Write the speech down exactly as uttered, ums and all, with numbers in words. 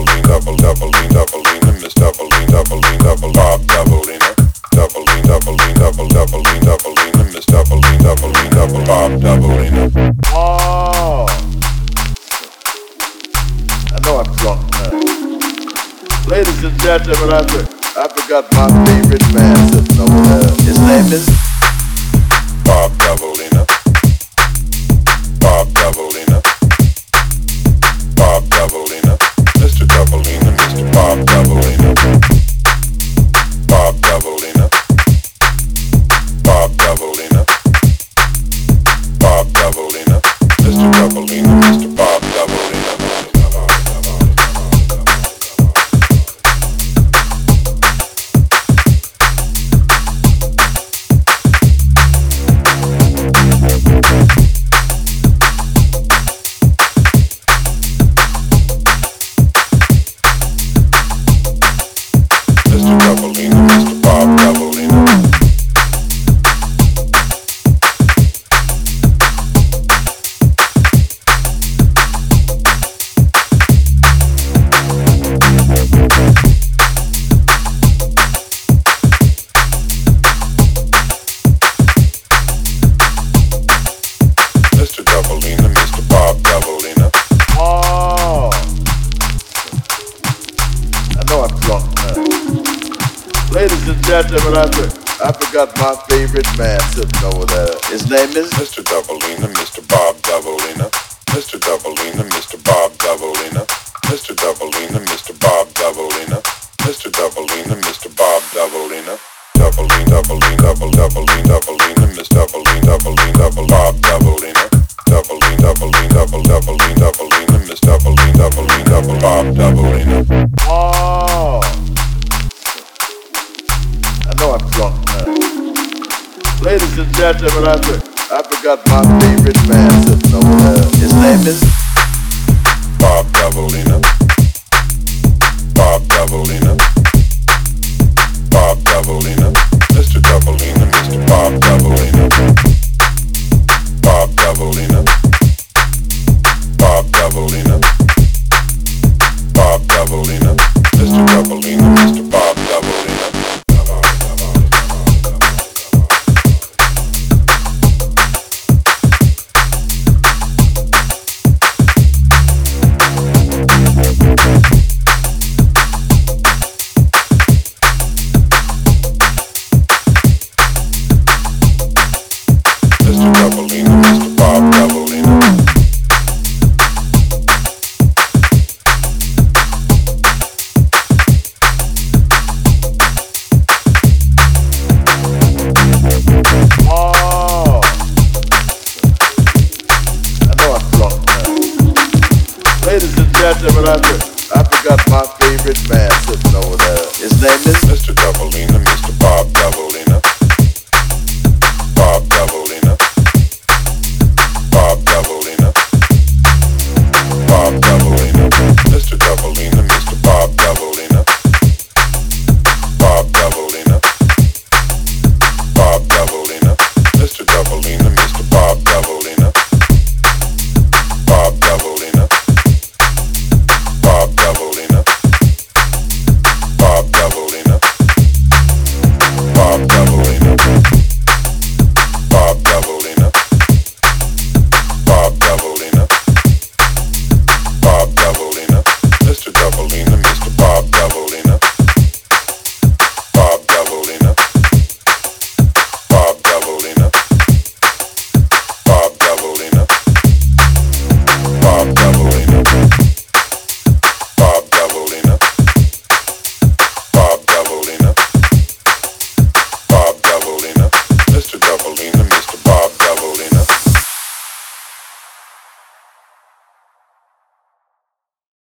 double doubling doubling Miss doubling doubling double Bob doubling doubling doubling double doubling doubling Miss doubling doubling double Bob doubling. Oh, I know I'm drunk now. Ladies and gentlemen, I, I forgot my favorite man sitting over there. His name is Bob Davolina. Bob Davolina. Bob Davolina. Mister Davolina, Mister Bob Davolina. Bob Davolina. Bob Davolina. Bob Davolina. Mister Davolina, Mister Bob Davolina. Mister Davolina, Mister Bob Davolina. Mister Davolina, Mister Bob Davolina. Oh, I know I'm drunk now. Ladies and gentlemen, I, I forgot my favorite man sitting over there. His name is Mister Davolina, Mister Bob Davolina. Mister Davolina, Mister Bob Davolina. Mister Davolina, Mister Bob Davolina. Mister Davolina, Mister Bob Davolina. Doubling, doubling, double, doubling, doubling, Miss Doubling, doubling, double, Bob Davolina. Doubling, doubling, double, doubling, doubling, Miss Doubling, doubling, double, Bob Davolina. Oh, I know I'm drunk now. Ladies and gentlemen, I, I forgot my favorite man sitting over there. His name is Bob Davolina. Bob Davolina. Bob Davolina. Mister Davolina, Mister Bob Davolina. Bob Davolina. Bob Davolina. Bob Davolina. Mister Davolina, Mister Bob Davolina. Mister Davolina, Mister Bob Davolina. Oh, I know I'm drunk now. Ladies and gentlemen, I, I forgot my favorite man sitting over there. His name is Mister Davolina, Mister Bob Davolina. Bob Davolina. Bob Davolina. Bob Davolina. Mister Davolina, Mister Bob Davolina. Bob Davolina. Bob Davolina. Mister Davolina, Mister Bob Davolina. Bob Davolina. Bob Davolina. Bob Davolina. Bob Davolina. Bob Davolina. Bob Davolina. Bob Davolina. Mister Davolina, Mister Bob Davolina.